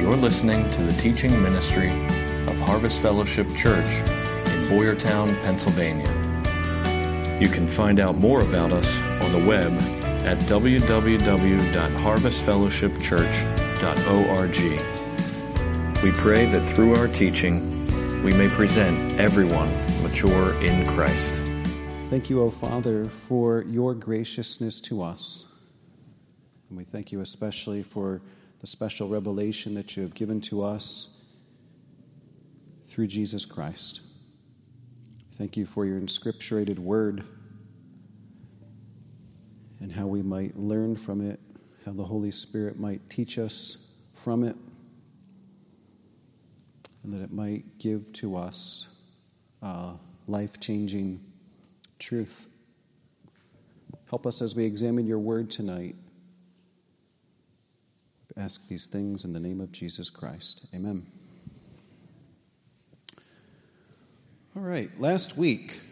You're listening to the teaching ministry of Harvest Fellowship Church in Boyertown, Pennsylvania. You can find out more about us on the web at www.harvestfellowshipchurch.org. We pray that through our teaching, we may present everyone mature in Christ. Thank you, O Father, for your graciousness to us. And we thank you especially for the special revelation that you have given to us through Jesus Christ. Thank you for your inscripturated word and how we might learn from it, how the Holy Spirit might teach us from it, and that it might give to us life-changing truth. Help us as we examine your word tonight. I ask these things in the name of Jesus Christ. Amen. All right, last week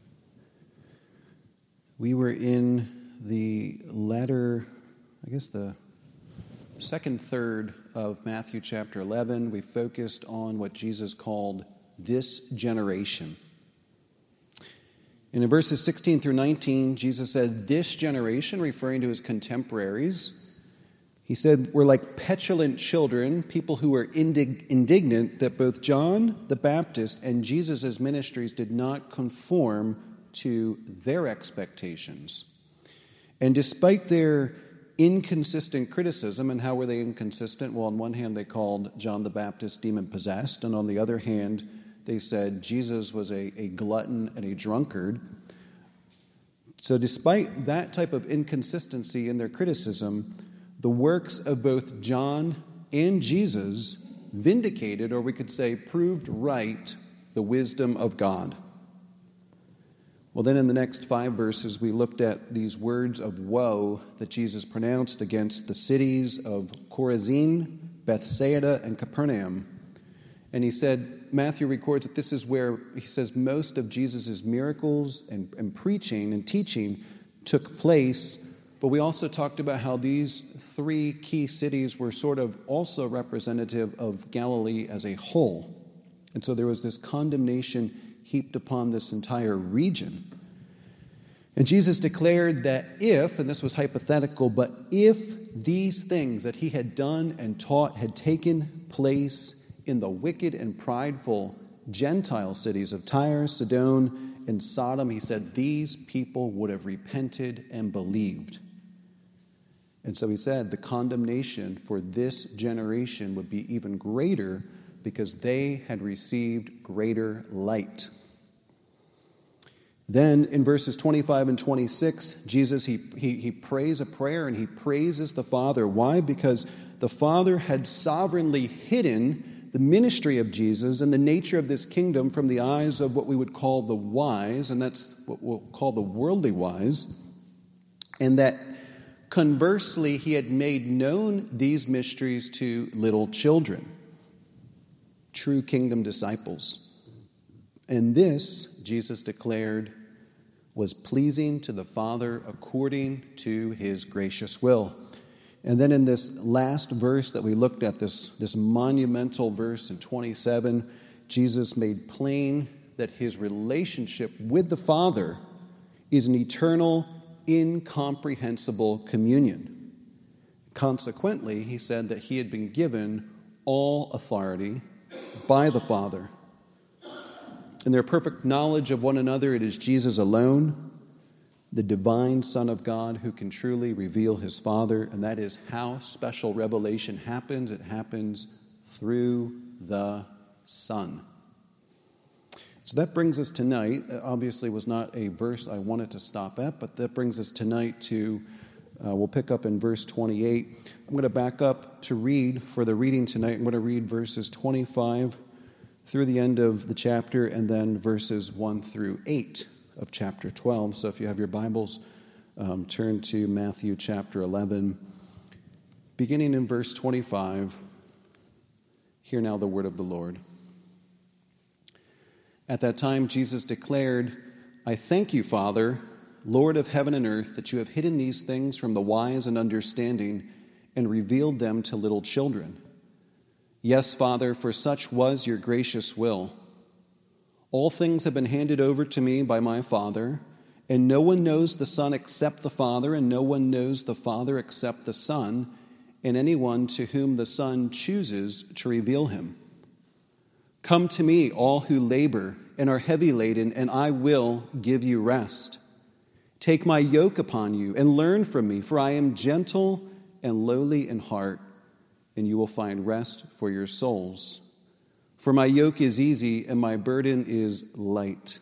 we were in the latter, the second third of Matthew chapter 11. We focused on what Jesus called this generation. And in verses 16 through 19, Jesus said, this generation, referring to his contemporaries, he said, we're like petulant children, people who were indignant that both John the Baptist and Jesus' ministries did not conform to their expectations. And despite their inconsistent criticism, and how were they inconsistent? Well, on one hand, they called John the Baptist demon-possessed, and on the other hand, they said Jesus was a glutton and a drunkard. So despite that type of inconsistency in their criticism, the works of both John and Jesus vindicated, or we could say proved right, the wisdom of God. Well, then in the next 5 verses, we looked at these words of woe that Jesus pronounced against the cities of Chorazin, Bethsaida, and Capernaum. And he said, Matthew records that this is where, he says, most of Jesus' miracles and preaching and teaching took place. But we also talked about how these 3 key cities were sort of also representative of Galilee as a whole. And so there was this condemnation heaped upon this entire region. And Jesus declared that if, and this was hypothetical, but if these things that he had done and taught had taken place in the wicked and prideful Gentile cities of Tyre, Sidon, and Sodom, he said these people would have repented and believed. And so he said the condemnation for this generation would be even greater because they had received greater light. Then in verses 25 and 26, Jesus, he prays a prayer and he praises the Father. Why? Because the Father had sovereignly hidden the ministry of Jesus and the nature of this kingdom from the eyes of what we would call the wise, and that's what we'll call the worldly wise, and that conversely, he had made known these mysteries to little children, true kingdom disciples. And this, Jesus declared, was pleasing to the Father according to his gracious will. And then in this last verse that we looked at, this monumental verse in 27, Jesus made plain that his relationship with the Father is an eternal, incomprehensible communion. Consequently, he said that he had been given all authority by the Father. In their perfect knowledge of one another, it is Jesus alone, the divine Son of God, who can truly reveal his Father, and that is how special revelation happens. It happens through the Son. So that brings us tonight, obviously was not a verse I wanted to stop at, but that brings us tonight to, we'll pick up in verse 28. I'm going to back up to read for the reading tonight. I'm going to read verses 25 through the end of the chapter, and then verses 1 through 8 of chapter 12. So if you have your Bibles, turn to Matthew chapter 11, beginning in verse 25. Hear now the word of the Lord. At that time, Jesus declared, I thank you, Father, Lord of heaven and earth, that you have hidden these things from the wise and understanding and revealed them to little children. Yes, Father, for such was your gracious will. All things have been handed over to me by my Father, and no one knows the Son except the Father, and no one knows the Father except the Son, and anyone to whom the Son chooses to reveal him. Come to me, all who labor and are heavy laden, and I will give you rest. Take my yoke upon you and learn from me, for I am gentle and lowly in heart, and you will find rest for your souls. For my yoke is easy and my burden is light.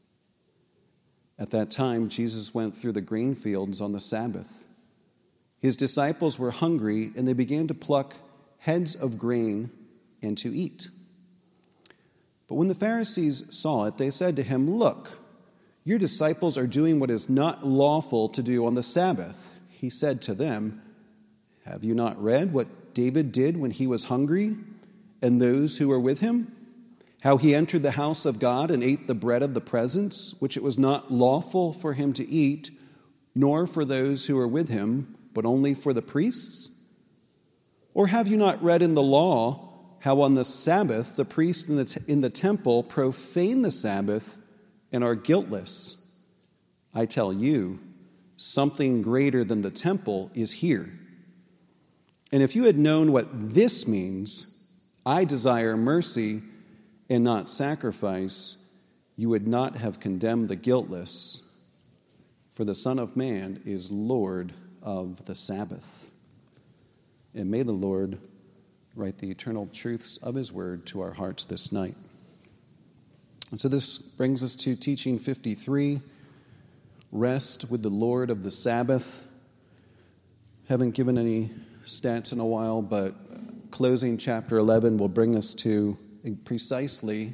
At that time, Jesus went through the grain fields on the Sabbath. His disciples were hungry, and they began to pluck heads of grain and to eat. But when the Pharisees saw it, they said to him, "Look, your disciples are doing what is not lawful to do on the Sabbath." He said to them, "Have you not read what David did when he was hungry, and those who were with him? How he entered the house of God and ate the bread of the presence, which it was not lawful for him to eat, nor for those who were with him, but only for the priests? Or have you not read in the law how on the Sabbath the priests in the temple profane the Sabbath and are guiltless? I tell you, something greater than the temple is here. And if you had known what this means, I desire mercy and not sacrifice, you would not have condemned the guiltless, for the Son of Man is Lord of the Sabbath." And may the Lord write the eternal truths of his word to our hearts this night. And so this brings us to teaching 53, Rest with the Lord of the Sabbath. Haven't given any stats in a while, but closing chapter 11 will bring us to precisely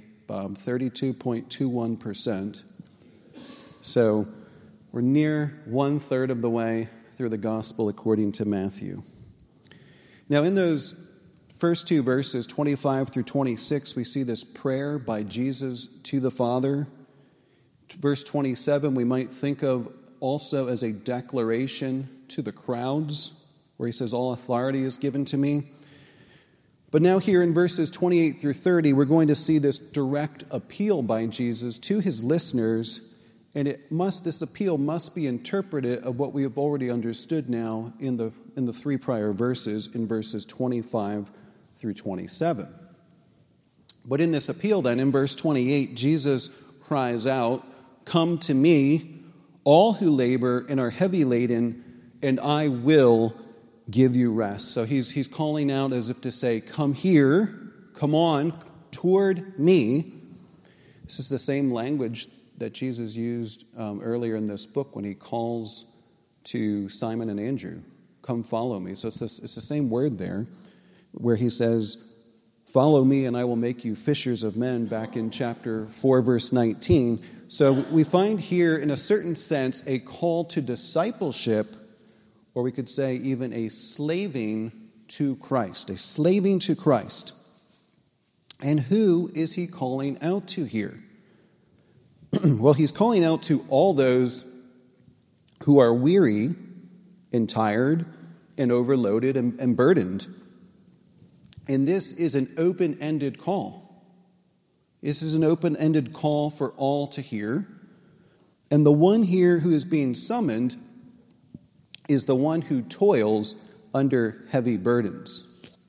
32.21%. So we're near 1/3 of the way through the gospel according to Matthew. Now in those first two verses, 25 through 26, we see this prayer by Jesus to the Father. Verse 27 we might think of also as a declaration to the crowds, where he says, "All authority is given to me." But now here in verses 28 through 30, we're going to see this direct appeal by Jesus to his listeners, and this appeal must be interpreted of what we have already understood now in the three prior verses, in verses 25 through 27. But in this appeal then, in verse 28, Jesus cries out, "Come to me, all who labor and are heavy laden, and I will give you rest." So he's calling out as if to say, "Come here, come on, toward me." This is the same language that Jesus used earlier in this book when he calls to Simon and Andrew, "Come follow me." So it's the same word there where he says, "Follow me and I will make you fishers of men," back in chapter 4, verse 19. So we find here, in a certain sense, a call to discipleship, or we could say even a slaving to Christ, a slaving to Christ. And who is he calling out to here? Well, he's calling out to all those who are weary and tired and overloaded and burdened. And this is an open-ended call. This is an open-ended call for all to hear. And the one here who is being summoned is the one who toils under heavy burdens.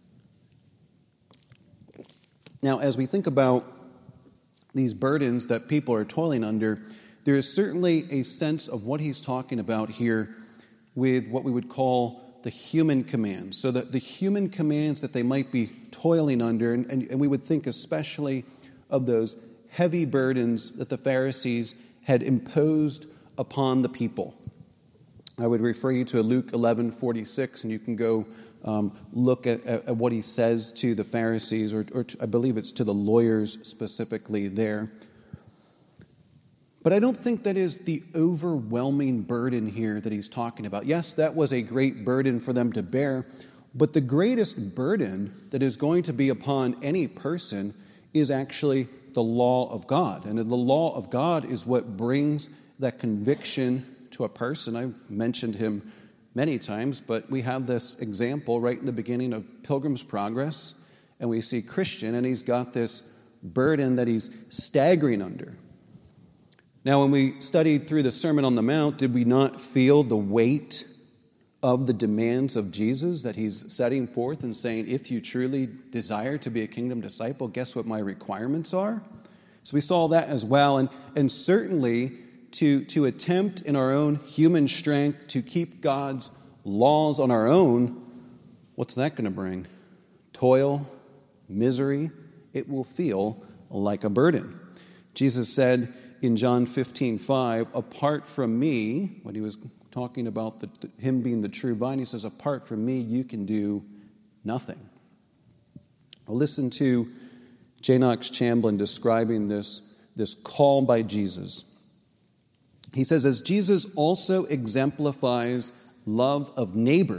Now, as we think about these burdens that people are toiling under, there is certainly a sense of what he's talking about here with what we would call the human commands. So that the human commands that they might be toiling under, and we would think especially of those heavy burdens that the Pharisees had imposed upon the people. I would refer you to Luke 11:46, and you can go look at what he says to the Pharisees, or I believe it's to the lawyers specifically there. But I don't think that is the overwhelming burden here that he's talking about. Yes, that was a great burden for them to bear, but the greatest burden that is going to be upon any person is actually the law of God. And the law of God is what brings that conviction to a person. I've mentioned him many times, but we have this example right in the beginning of Pilgrim's Progress And we see Christian, and he's got this burden that he's staggering under. Now, when we studied through the Sermon on the Mount, did we not feel the weight of the demands of Jesus that he's setting forth and saying, if you truly desire to be a kingdom disciple, guess what my requirements are? So we saw that as well. And certainly to attempt in our own human strength to keep God's laws on our own, what's that going to bring? Toil, misery. It will feel like a burden. Jesus said in John 15:5, apart from me, when he was talking about him being the true vine, he says, apart from me, you can do nothing. Well, listen to J. Knox Chamblin describing this call by Jesus. He says, as Jesus also exemplifies love of neighbor,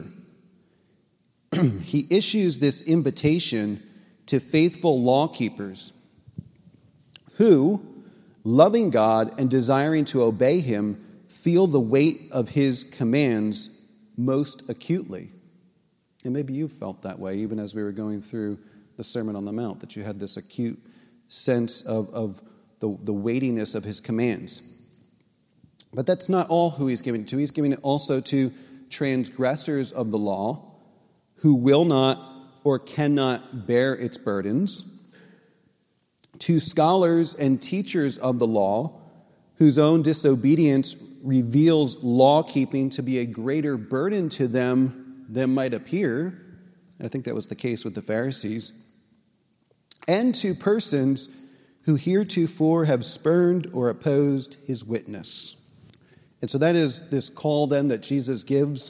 he issues this invitation to faithful law keepers who, loving God and desiring to obey him, feel the weight of his commands most acutely. And maybe you felt that way even as we were going through the Sermon on the Mount, that you had this acute sense of the weightiness of his commands. But that's not all who he's giving it to. He's giving it also to transgressors of the law who will not or cannot bear its burdens, to scholars and teachers of the law whose own disobedience reveals law-keeping to be a greater burden to them than might appear. I think that was the case with the Pharisees. And to persons who heretofore have spurned or opposed his witness. And so that is this call then that Jesus gives.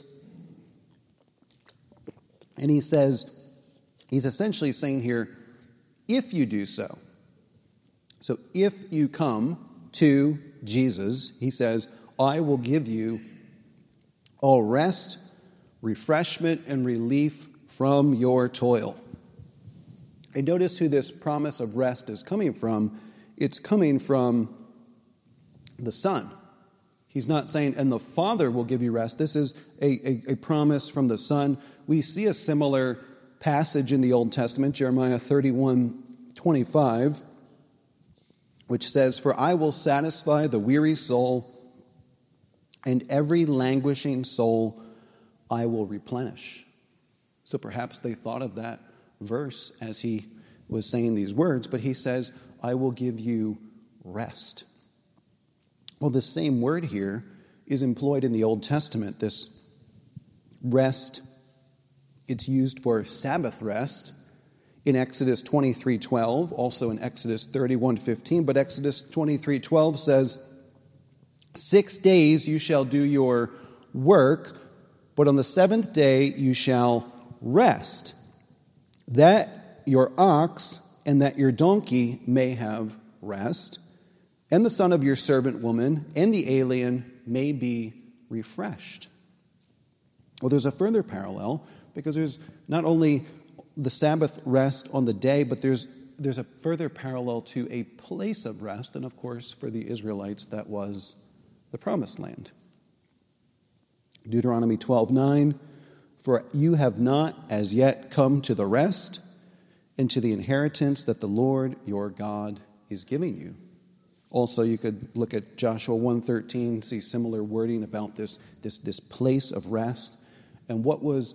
And he says, he's essentially saying here, if you do so. So if you come to Jesus, he says, I will give you all rest, refreshment, and relief from your toil. And notice who this promise of rest is coming from. It's coming from the Son. He's not saying, and the Father will give you rest. This is a promise from the Son. We see a similar passage in the Old Testament, Jeremiah 31:25, which says, for I will satisfy the weary soul, and every languishing soul I will replenish. So perhaps they thought of that verse as he was saying these words, but he says, I will give you rest. Well, the same word here is employed in the Old Testament. This rest, it's used for Sabbath rest in Exodus 23:12, also in Exodus 31:15, but Exodus 23:12 says, 6 days you shall do your work, but on the seventh day you shall rest, that your ox and that your donkey may have rest, and the son of your servant woman and the alien may be refreshed. Well, there's a further parallel, because there's not only the Sabbath rest on the day, but there's a further parallel to a place of rest, and of course for the Israelites that was the Promised Land. Deuteronomy 12:9, for you have not as yet come to the rest and to the inheritance that the Lord your God is giving you. Also, you could look at Joshua 1:13, see similar wording about this place of rest. And what was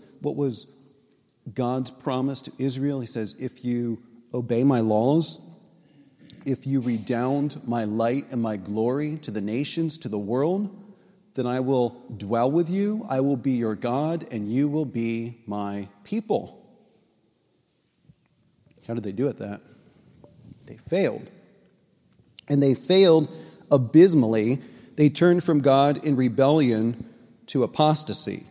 God's promise to Israel? He says, if you obey my laws, if you redound my light and my glory to the nations, to the world, then I will dwell with you, I will be your God, and you will be my people. How did they do it that? They failed. And they failed abysmally. They turned from God in rebellion to apostasy.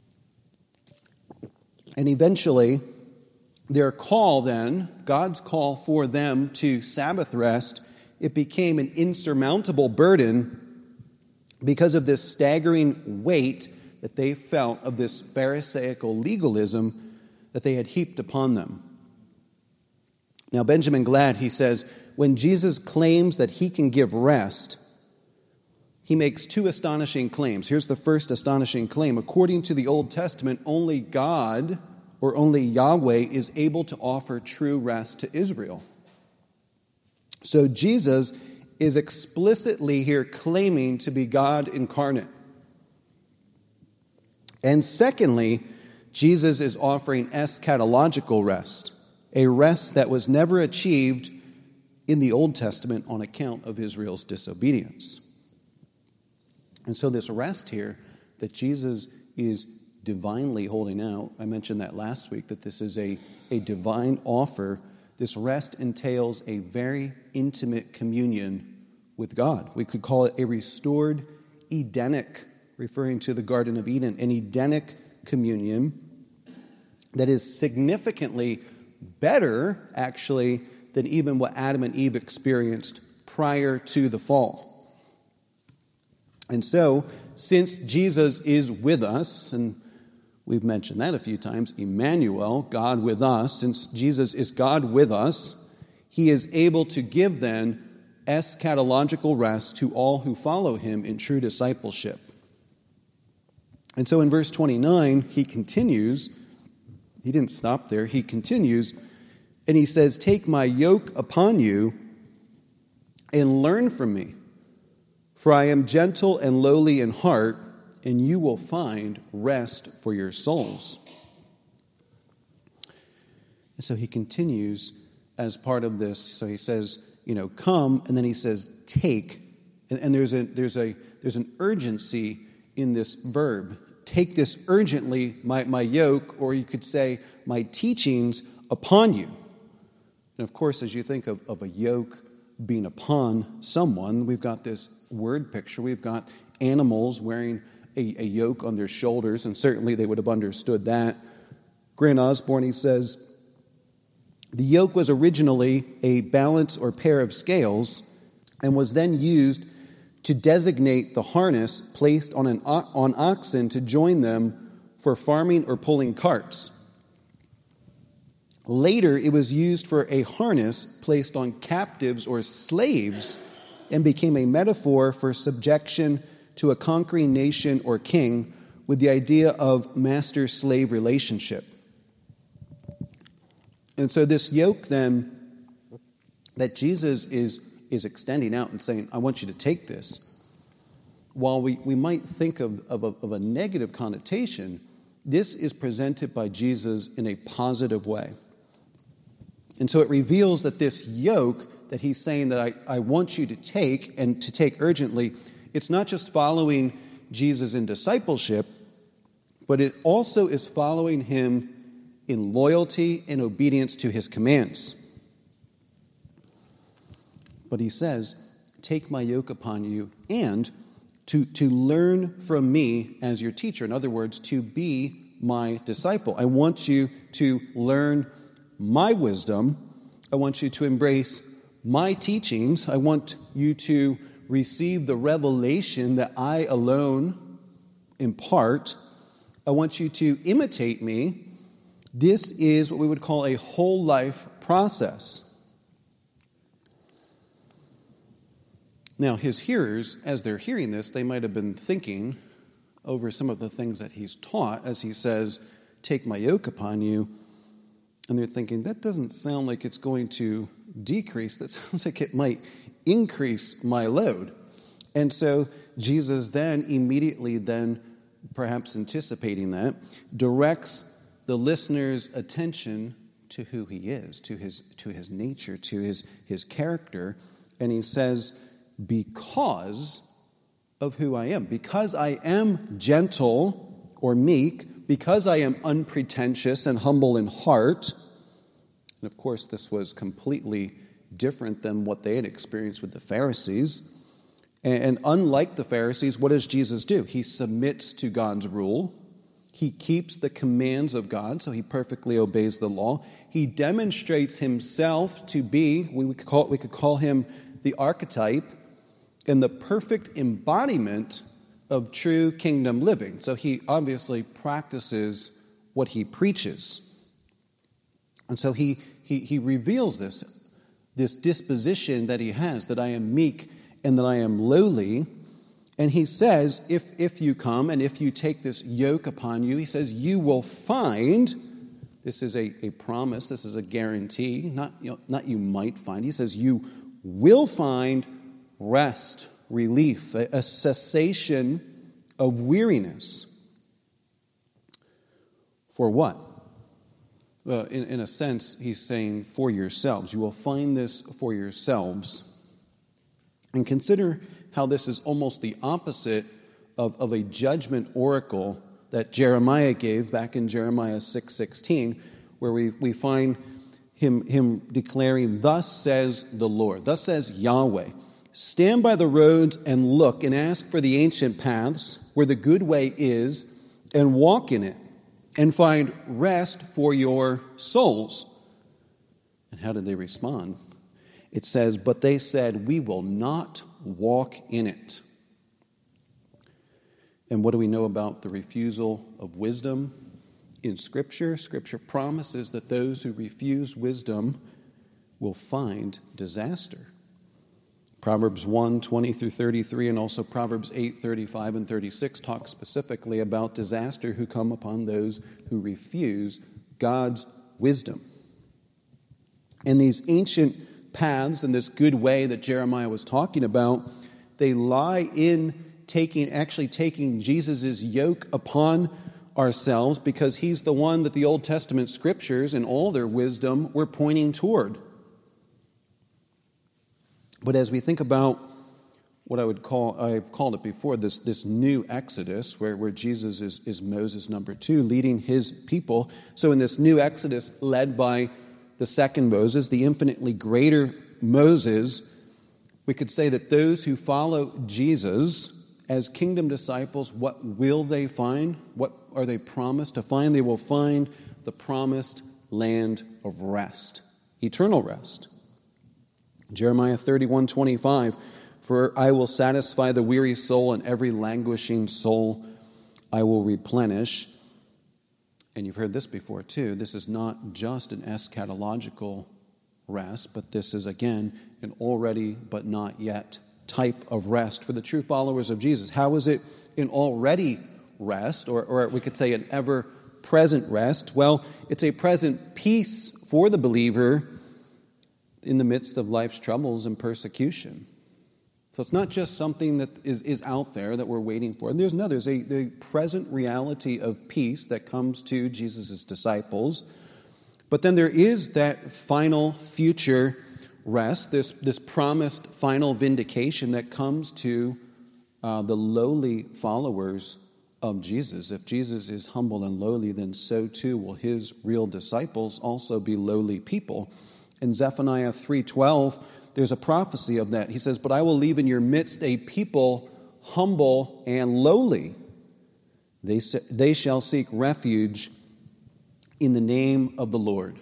And eventually, their call then, God's call for them to Sabbath rest, it became an insurmountable burden because of this staggering weight that they felt of this Pharisaical legalism that they had heaped upon them. Now, Benjamin Glad, he says, when Jesus claims that he can give rest, he makes two astonishing claims. Here's the first astonishing claim. According to the Old Testament, only God or only Yahweh is able to offer true rest to Israel. So Jesus is explicitly here claiming to be God incarnate. And secondly, Jesus is offering eschatological rest, a rest that was never achieved in the Old Testament on account of Israel's disobedience. And so this rest here that Jesus is divinely holding out, I mentioned that last week, that this is a divine offer. This rest entails a very intimate communion with God. We could call it a restored Edenic, referring to the Garden of Eden, an Edenic communion that is significantly better, actually, than even what Adam and Eve experienced prior to the fall. And so, since Jesus is with us, and we've mentioned that a few times, Emmanuel, God with us, since Jesus is God with us, he is able to give then eschatological rest to all who follow him in true discipleship. And so in verse 29, he continues, he didn't stop there, he continues, and he says, "Take my yoke upon you and learn from me, for I am gentle and lowly in heart, and you will find rest for your souls." And so he continues as part of this. So he says, come, and then he says, take. And there's an urgency in this verb. Take this urgently, my yoke, or you could say, my teachings upon you. And of course, as you think of a yoke being upon someone, we've got this word picture. We've got animals wearing a yoke on their shoulders, and certainly they would have understood that. Grant Osborne, he says, the yoke was originally a balance or pair of scales and was then used to designate the harness placed on oxen to join them for farming or pulling carts. Later, it was used for a harness placed on captives or slaves and became a metaphor for subjection to a conquering nation or king with the idea of master-slave relationship. And so this yoke then that Jesus is extending out and saying, I want you to take this, while we might think of a negative connotation, this is presented by Jesus in a positive way. And so it reveals that this yoke that he's saying that I want you to take, and to take urgently, it's not just following Jesus in discipleship, but it also is following him in loyalty and obedience to his commands. But he says, take my yoke upon you and to learn from me as your teacher. In other words, to be my disciple. I want you to learn my wisdom. I want you to embrace my teachings. I want you to receive the revelation that I alone impart. I want you to imitate me. This is what we would call a whole life process. Now, his hearers, as they're hearing this, they might have been thinking over some of the things that he's taught as he says, take my yoke upon you. And they're thinking, that doesn't sound like it's going to decrease. That sounds like it might increase my load. And so Jesus then immediately, perhaps anticipating that, directs the listener's attention to who he is, to his nature, to his character. And he says, because of who I am, because I am gentle or meek, because I am unpretentious and humble in heart. And of course, this was completely different than what they had experienced with the Pharisees. And unlike the Pharisees, what does Jesus do? He submits to God's rule. He keeps the commands of God, so he perfectly obeys the law. He demonstrates himself to be, we could call him the archetype and the perfect embodiment of true kingdom living. So he obviously practices what he preaches. And so he reveals this disposition that he has, that I am meek and that I am lowly. And he says, if you come and if you take this yoke upon you, he says, you will find This is a promise. This is a guarantee. Not you might find. He says you will find rest, relief, a cessation of weariness. For what? Well, in a sense, he's saying for yourselves. You will find this for yourselves. And consider how this is almost the opposite of a judgment oracle that Jeremiah gave back in Jeremiah 6:16, where we find him declaring, "Thus says the Lord, thus says Yahweh, stand by the roads and look and ask for the ancient paths where the good way is, and walk in it, and find rest for your souls." And how did they respond? It says, "But they said, we will not walk in it." And what do we know about the refusal of wisdom in Scripture? Scripture promises that those who refuse wisdom will find disaster. Proverbs 1:20-33, and also Proverbs 8:35 and 36 talk specifically about disaster who come upon those who refuse God's wisdom. And these ancient paths and this good way that Jeremiah was talking about, they lie in taking Jesus' yoke upon ourselves, because he's the one that the Old Testament scriptures in all their wisdom were pointing toward. But as we think about what I've called it before, this new Exodus, where Jesus is Moses number 2, leading his people. So in this new Exodus led by the second Moses, the infinitely greater Moses, we could say that those who follow Jesus as kingdom disciples, what will they find? What are they promised to find? They will find the promised land of rest, eternal rest. Jeremiah 31:25, "For I will satisfy the weary soul, and every languishing soul I will replenish." And you've heard this before too. This is not just an eschatological rest, but this is, again, an already but not yet type of rest for the true followers of Jesus. How is it an already rest, or we could say an ever-present rest? Well, it's a present peace for the believer in the midst of life's troubles and persecution. So it's not just something that is out there that we're waiting for. There's a present reality of peace that comes to Jesus' disciples. But then there is that final future rest, this promised final vindication that comes to the lowly followers of Jesus. If Jesus is humble and lowly, then so too will his real disciples also be lowly people. In Zephaniah 3:12, there's a prophecy of that. He says, "But I will leave in your midst a people humble and lowly. They shall seek refuge in the name of the Lord."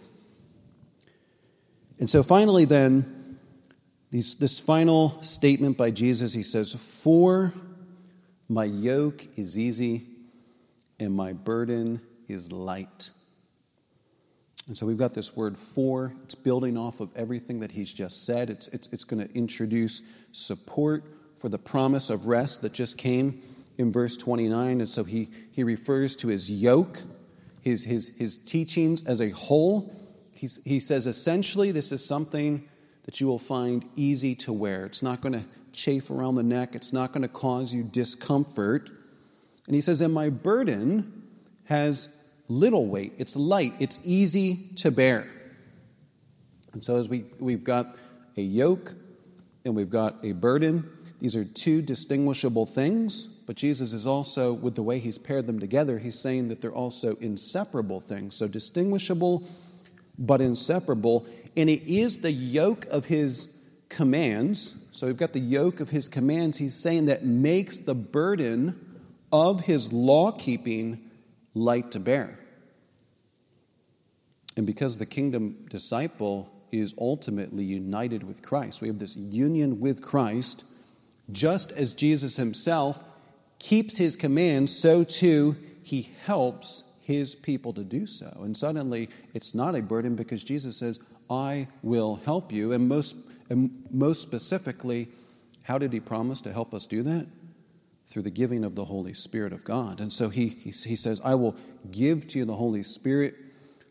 And so finally then, this final statement by Jesus, he says, "For my yoke is easy and my burden is light." And so we've got this word "for." It's building off of everything that he's just said. It's going to introduce support for the promise of rest that just came in verse 29. And so he refers to his yoke, his teachings as a whole. He says, essentially, this is something that you will find easy to wear. It's not going to chafe around the neck. It's not going to cause you discomfort. And he says, and my burden has little weight. It's light. It's easy to bear. And so as we've got a yoke and we've got a burden, these are two distinguishable things. But Jesus is also, with the way he's paired them together, he's saying that they're also inseparable things. So distinguishable, but inseparable. And it is the yoke of his commands. So we've got the yoke of his commands. He's saying that makes the burden of his law-keeping light to bear. And because the kingdom disciple is ultimately united with Christ, we have this union with Christ. Just as Jesus himself keeps his commands, so too he helps his people to do so. And suddenly it's not a burden because Jesus says, I will help you. And most specifically, how did he promise to help us do that? Through the giving of the Holy Spirit of God. And so he says, I will give to you the Holy Spirit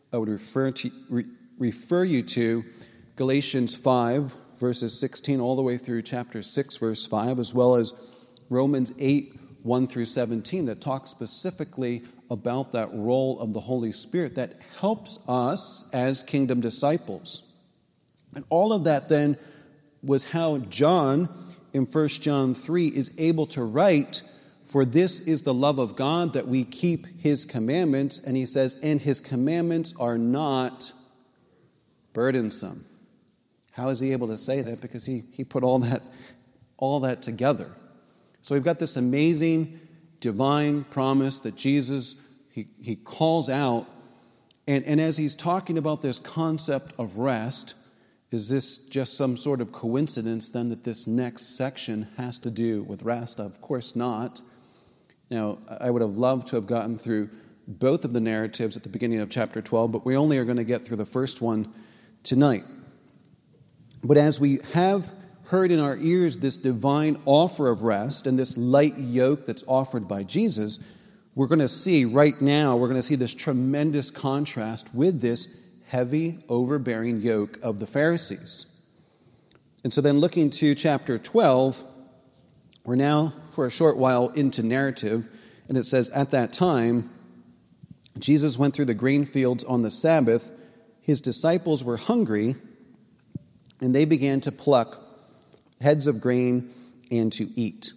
I would refer you to Galatians 5, verses 16, all the way through chapter 6, verse 5, as well as Romans 8, 1 through 17, that talks specifically about that role of the Holy Spirit that helps us as kingdom disciples. And all of that then was how John, in 1 John 3, is able to write, "For this is the love of God, that we keep his commandments," and he says, "and his commandments are not burdensome." How is he able to say that? Because he put all that together. So we've got this amazing divine promise that Jesus, he calls out. And as he's talking about this concept of rest, is this just some sort of coincidence then that this next section has to do with rest? Of course not. Now, I would have loved to have gotten through both of the narratives at the beginning of chapter 12, but we only are going to get through the first one tonight. But as we have heard in our ears this divine offer of rest and this light yoke that's offered by Jesus, we're going to see right now, we're going to see this tremendous contrast with this heavy, overbearing yoke of the Pharisees. And so then looking to chapter 12, we're now for a short while into narrative, and it says, "At that time, Jesus went through the grain fields on the Sabbath. His disciples were hungry, and they began to pluck heads of grain and to eat."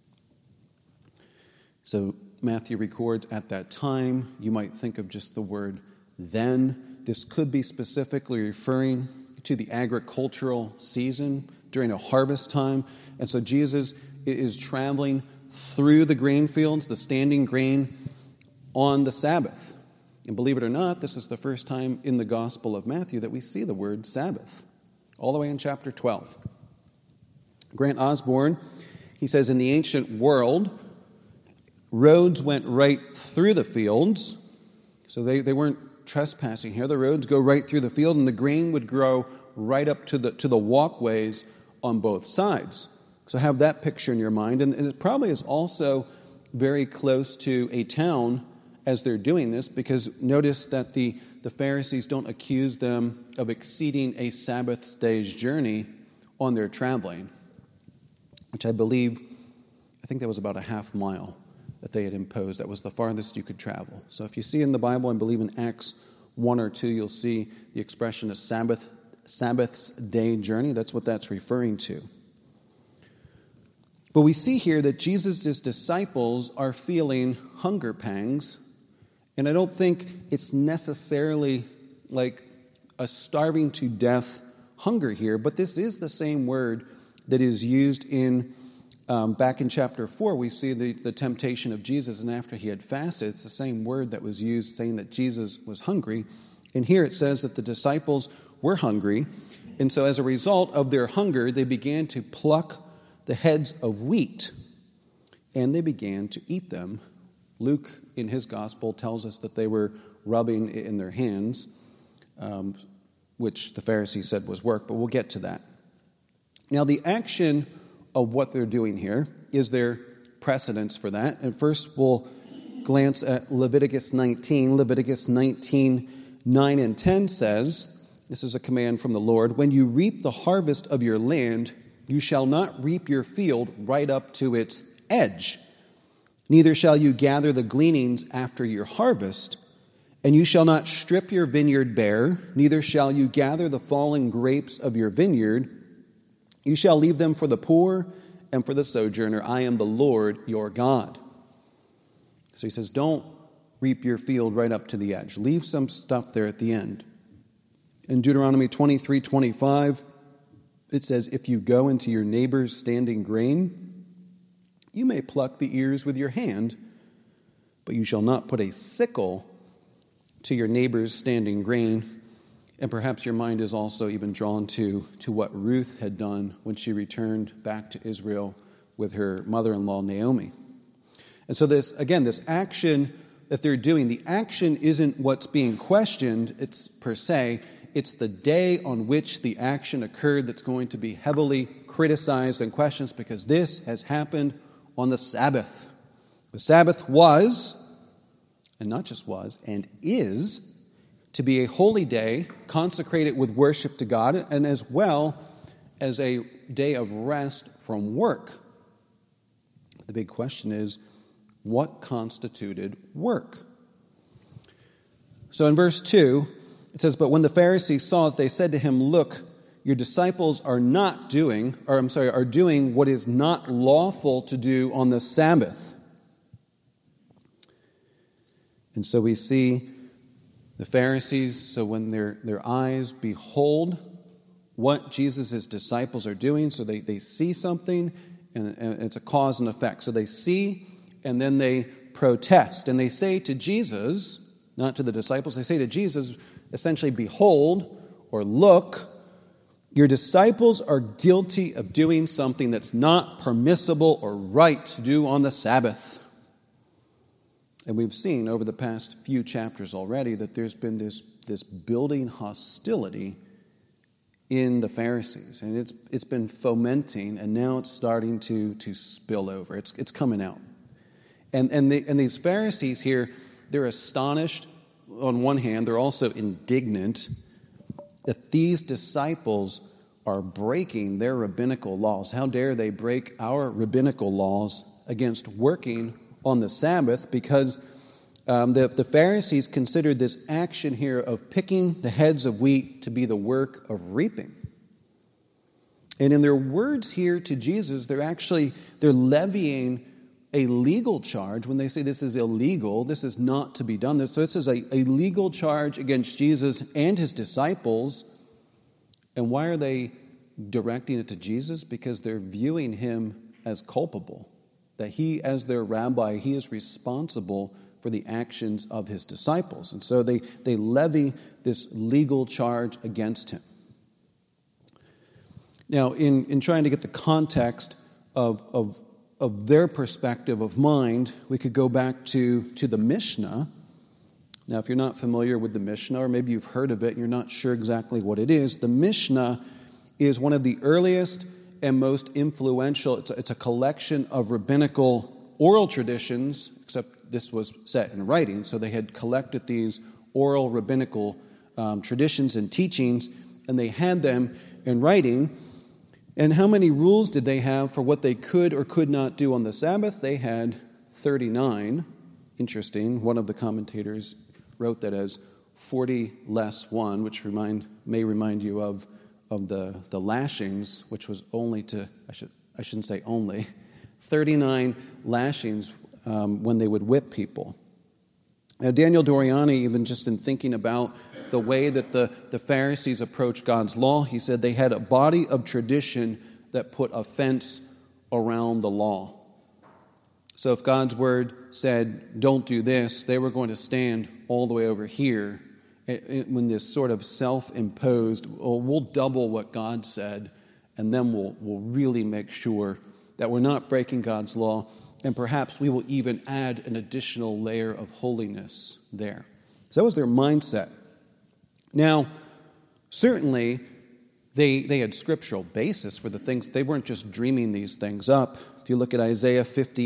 So Matthew records at that time. You might think of just the word then. This could be specifically referring to the agricultural season during a harvest time. And so Jesus is traveling through the grain fields, the standing grain, on the Sabbath. And believe it or not, this is the first time in the Gospel of Matthew that we see the word Sabbath, all the way in chapter 12. Grant Osborne, he says, in the ancient world, roads went right through the fields. So they weren't trespassing here. The roads go right through the field, and the grain would grow right up to the walkways on both sides. So have that picture in your mind. And it probably is also very close to a town as they're doing this, because notice that the Pharisees don't accuse them of exceeding a Sabbath day's journey on their traveling, which I think that was about a half mile that they had imposed. That was the farthest you could travel. So if you see in the Bible, I believe in Acts 1 or 2, you'll see the expression a Sabbath's day journey. That's what that's referring to. But we see here that Jesus' disciples are feeling hunger pangs, and I don't think it's necessarily like a starving to death hunger here, but this is the same word that is used in back in chapter 4. We see the temptation of Jesus, and after he had fasted, it's the same word that was used saying that Jesus was hungry. And here it says that the disciples were hungry, and so as a result of their hunger, they began to pluck the heads of wheat, and they began to eat them. Luke, in his gospel, tells us that they were rubbing in their hands, which the Pharisees said was work, but we'll get to that. Now, the action of what they're doing here is there precedence for that. And first, we'll glance at Leviticus 19. Leviticus 19, 9 and 10 says, this is a command from the Lord, "When you reap the harvest of your land, you shall not reap your field right up to its edge. Neither shall you gather the gleanings after your harvest, and you shall not strip your vineyard bare, neither shall you gather the fallen grapes of your vineyard. You shall leave them for the poor and for the sojourner. I am the Lord your God." So he says, don't reap your field right up to the edge. Leave some stuff there at the end. In Deuteronomy 23:25, it says, "If you go into your neighbor's standing grain, you may pluck the ears with your hand, but you shall not put a sickle to your neighbor's standing grain." And perhaps your mind is also even drawn to what Ruth had done when she returned back to Israel with her mother-in-law Naomi. And so this action that they're doing, the action isn't what's being questioned, it's per se, it's the day on which the action occurred that's going to be heavily criticized and questioned, because this has happened on the Sabbath. The Sabbath was, and not just was, and is, to be a holy day, consecrated with worship to God, and as well as a day of rest from work. The big question is, what constituted work? So in verse 2, it says, "But when the Pharisees saw it, they said to him, 'Look, your disciples are doing what is not lawful to do on the Sabbath.'" And so we see the Pharisees, so when their eyes behold what Jesus' disciples are doing, so they see something, and it's a cause and effect. So they see, and then they protest. And they say to Jesus, not to the disciples, they say to Jesus, essentially, "Behold," or "Look, your disciples are guilty of doing something that's not permissible or right to do on the Sabbath." And we've seen over the past few chapters already that there's been this building hostility in the Pharisees. And it's been fomenting, and now it's starting to spill over. It's coming out. And these Pharisees here, they're astonished on one hand. They're also indignant that these disciples are breaking their rabbinical laws. How dare they break our rabbinical laws against working on the Sabbath? Because the Pharisees considered this action here of picking the heads of wheat to be the work of reaping. And in their words here to Jesus, they're levying a legal charge when they say this is illegal, this is not to be done. So this is a legal charge against Jesus and his disciples. And why are they directing it to Jesus? Because they're viewing him as culpable. That he, as their rabbi, he is responsible for the actions of his disciples. And so they levy this legal charge against him. Now, in trying to get the context of their perspective of mind, we could go back to the Mishnah. Now, if you're not familiar with the Mishnah, or maybe you've heard of it and you're not sure exactly what it is, the Mishnah is one of the earliest and most influential. It's a collection of rabbinical oral traditions, except this was set in writing. So they had collected these oral rabbinical traditions and teachings, and they had them in writing. And how many rules did they have for what they could or could not do on the Sabbath? They had 39. Interesting. One of the commentators wrote that as 40 less 1, which may remind you of the lashings, which was only I shouldn't say only, 39 lashings when they would whip people. Now, Daniel Doriani, even just in thinking about the way that the Pharisees approached God's law, he said they had a body of tradition that put a fence around the law. So if God's word said, "Don't do this," they were going to stand all the way over here when this sort of self-imposed, we'll double what God said, and then we'll really make sure that we're not breaking God's law, and perhaps we will even add an additional layer of holiness there. So that was their mindset. Now, certainly, they had scriptural basis for the things. They weren't just dreaming these things up. If you look at Isaiah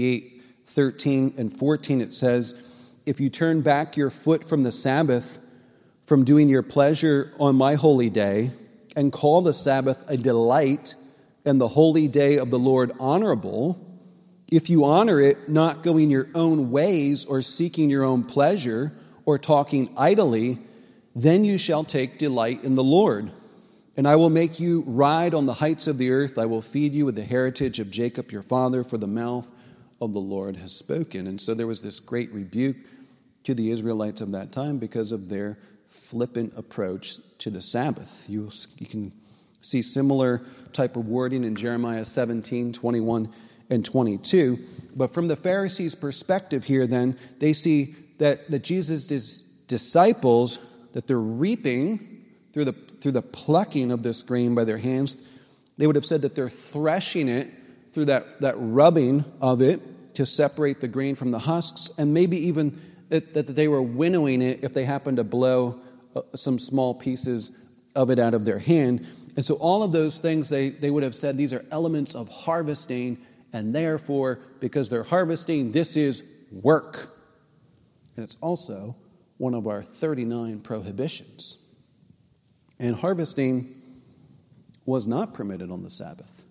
58:13 and 14, it says, "If you turn back your foot from the Sabbath, from doing your pleasure on my holy day, and call the Sabbath a delight and the holy day of the Lord honorable, if you honor it, not going your own ways or seeking your own pleasure or talking idly, then you shall take delight in the Lord. And I will make you ride on the heights of the earth. I will feed you with the heritage of Jacob your father, for the mouth of the Lord has spoken." And so there was this great rebuke to the Israelites of that time because of their flippant approach to the Sabbath. You can see similar type of wording in Jeremiah 17:21 and 22. But from the Pharisees' perspective here, then, they see that Jesus' disciples, that they're reaping through the plucking of this grain by their hands. They would have said that they're threshing it through that rubbing of it to separate the grain from the husks, and maybe even that they were winnowing it if they happened to blow some small pieces of it out of their hand. And so all of those things, they would have said these are elements of harvesting, and therefore, because they're harvesting, this is work. And it's also one of our 39 prohibitions. And harvesting was not permitted on the Sabbath.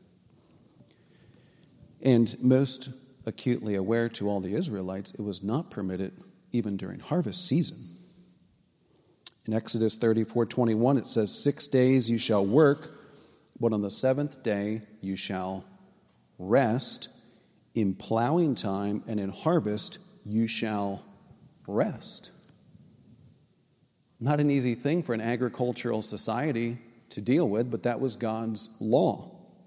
And most acutely aware to all the Israelites, it was not permitted even during harvest season. In Exodus 34:21, it says, 6 days you shall work, but on the seventh day you shall rest. In plowing time and in harvest you shall rest. Not an easy thing for an agricultural society to deal with, but that was God's law.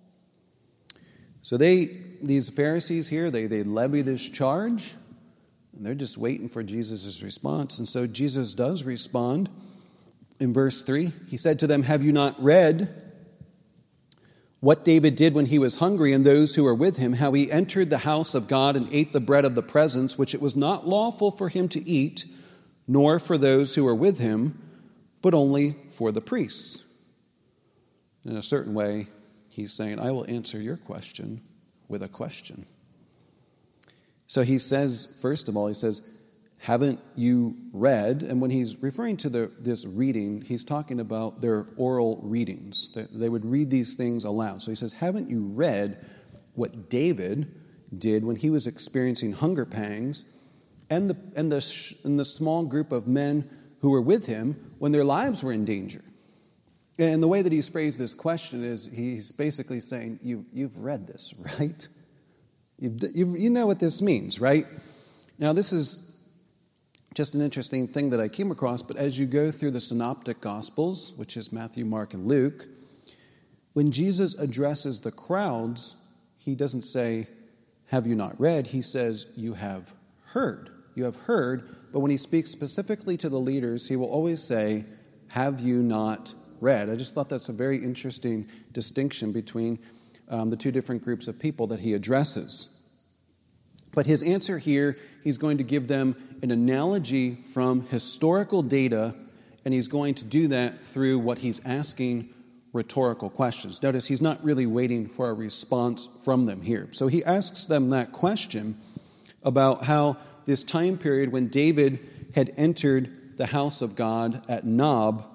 So these Pharisees here, they levy this charge, and they're just waiting for Jesus' response. And so Jesus does respond in verse 3. He said to them, have you not read what David did when he was hungry and those who were with him, how he entered the house of God and ate the bread of the presence, which it was not lawful for him to eat, nor for those who were with him, but only for the priests? In a certain way, he's saying, I will answer your question with a question. So he says, first of all, he says, haven't you read? And when he's referring to this reading, he's talking about their oral readings. They would read these things aloud. So he says, haven't you read what David did when he was experiencing hunger pangs and the small group of men who were with him when their lives were in danger? And the way that he's phrased this question is he's basically saying, you've read this, right? You know what this means, right? Now, this is just an interesting thing that I came across, but as you go through the Synoptic Gospels, which is Matthew, Mark, and Luke, when Jesus addresses the crowds, he doesn't say, have you not read? He says, you have heard. You have heard, but when he speaks specifically to the leaders, he will always say, have you not read? I just thought that's a very interesting distinction between the two different groups of people that he addresses. But his answer here, he's going to give them an analogy from historical data, and he's going to do that through what he's asking rhetorical questions. Notice he's not really waiting for a response from them here. So he asks them that question about how this time period when David had entered the house of God at Nob,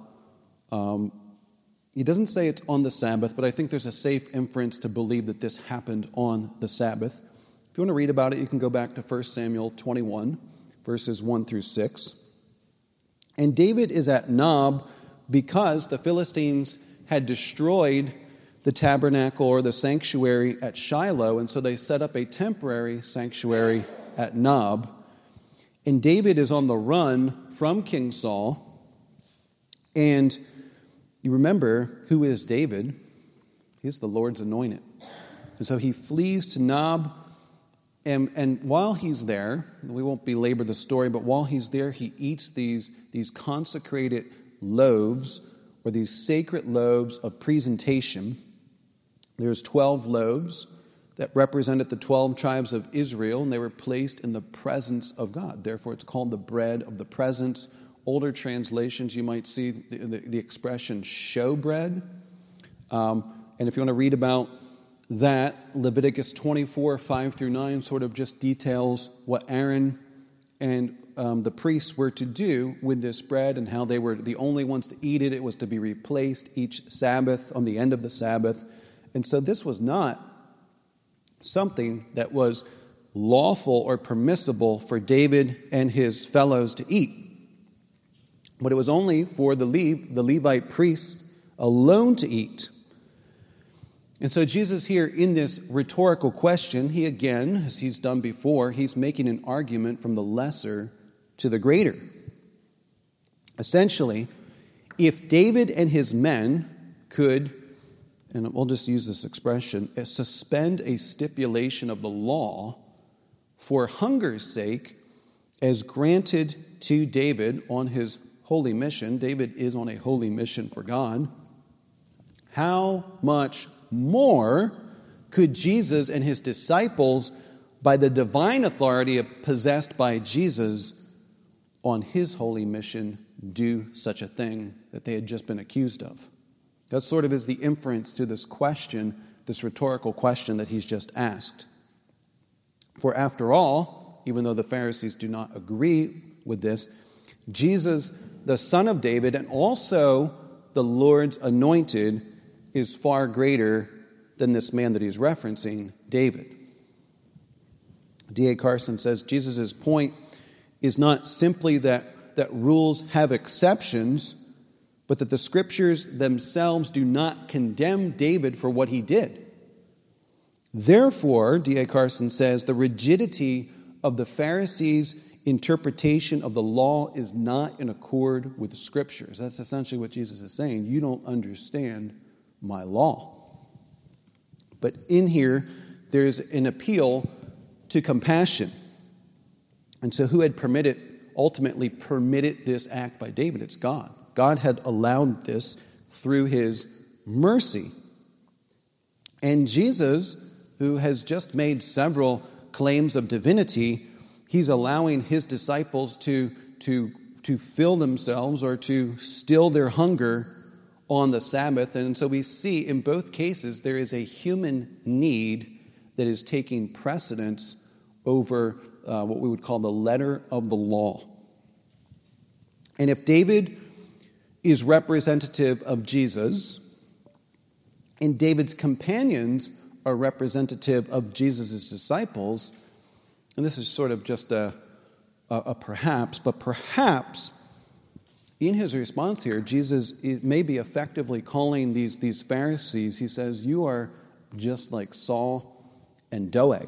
he doesn't say it's on the Sabbath, but I think there's a safe inference to believe that this happened on the Sabbath. If you want to read about it, you can go back to 1 Samuel 21, verses 1 through 6. And David is at Nob because the Philistines had destroyed the tabernacle or the sanctuary at Shiloh, and so they set up a temporary sanctuary at Nob. And David is on the run from King Saul. And you remember, who is David? He's the Lord's anointed. And so he flees to Nob. And while he's there, we won't belabor the story, but while he's there, he eats these consecrated loaves, or these sacred loaves of presentation. There's 12 loaves that represented the 12 tribes of Israel, and they were placed in the presence of God. Therefore, it's called the bread of the presence. Older translations, you might see the expression showbread. And if you want to read about that, Leviticus 24, 5 through 9 sort of just details what Aaron and the priests were to do with this bread and how they were the only ones to eat it. It was to be replaced each Sabbath, on the end of the Sabbath. And so this was not something that was lawful or permissible for David and his fellows to eat. But it was only for the Levite priests alone to eat. And so Jesus here, in this rhetorical question, he again, as he's done before, he's making an argument from the lesser to the greater. Essentially, if David and his men could, and we'll just use this expression, suspend a stipulation of the law for hunger's sake, as granted to David on his holy mission. David is on a holy mission for God. How much more could Jesus and his disciples, by the divine authority possessed by Jesus on his holy mission, do such a thing that they had just been accused of? That sort of is the inference to this question, this rhetorical question that he's just asked. For after all, even though the Pharisees do not agree with this, Jesus, the Son of David, and also the Lord's anointed, is far greater than this man that he's referencing, David. D.A. Carson says Jesus' point is not simply that rules have exceptions, but that the scriptures themselves do not condemn David for what he did. Therefore, D.A. Carson says, the rigidity of the Pharisees' interpretation of the law is not in accord with the scriptures. That's essentially what Jesus is saying. You don't understand my law. But in here, there's an appeal to compassion. And so who had ultimately permitted this act by David? It's God. God had allowed this through his mercy. And Jesus, who has just made several claims of divinity, he's allowing his disciples to fill themselves or to still their hunger on the Sabbath. And so we see in both cases there is a human need that is taking precedence over what we would call the letter of the law. And if David is representative of Jesus, and David's companions are representative of Jesus' disciples, and this is sort of just a perhaps, but perhaps in his response here, Jesus may be effectively calling these Pharisees, he says, you are just like Saul and Doeg.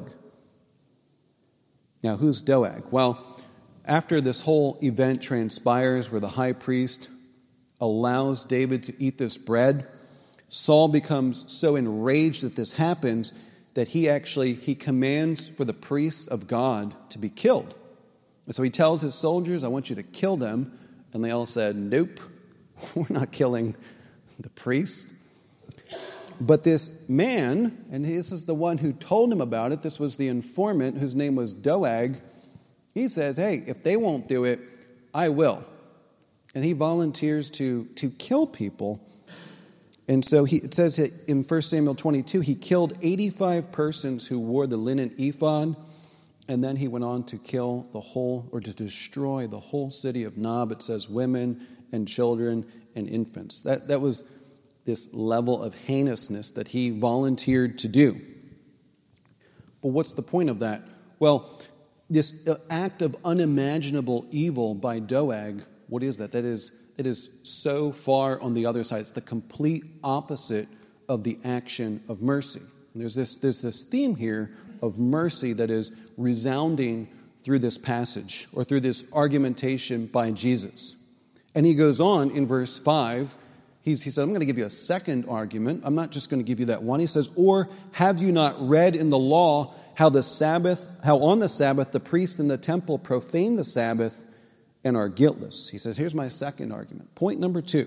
Now, who's Doeg? Well, after this whole event transpires where the high priest allows David to eat this bread, Saul becomes so enraged that this happens that he commands for the priests of God to be killed. And so he tells his soldiers, I want you to kill them. And they all said, nope, we're not killing the priest. But this man, and this is the one who told him about it, this was the informant whose name was Doeg, he says, hey, if they won't do it, I will. And he volunteers to kill people. And so it says in 1 Samuel 22, he killed 85 persons who wore the linen ephod, and then he went on to kill to destroy the whole city of Nob. It says women and children and infants. That was this level of heinousness that he volunteered to do. But what's the point of that? Well, this act of unimaginable evil by Doeg, what is that? It is so far on the other side. It's the complete opposite of the action of mercy. And there's this theme here of mercy that is resounding through this passage or through this argumentation by Jesus. And he goes on in verse 5. He said, I'm going to give you a second argument. I'm not just going to give you that one. He says, or have you not read in the law how on the Sabbath the priests in the temple profane the Sabbath and are guiltless? He says, here's my second argument. Point number 2.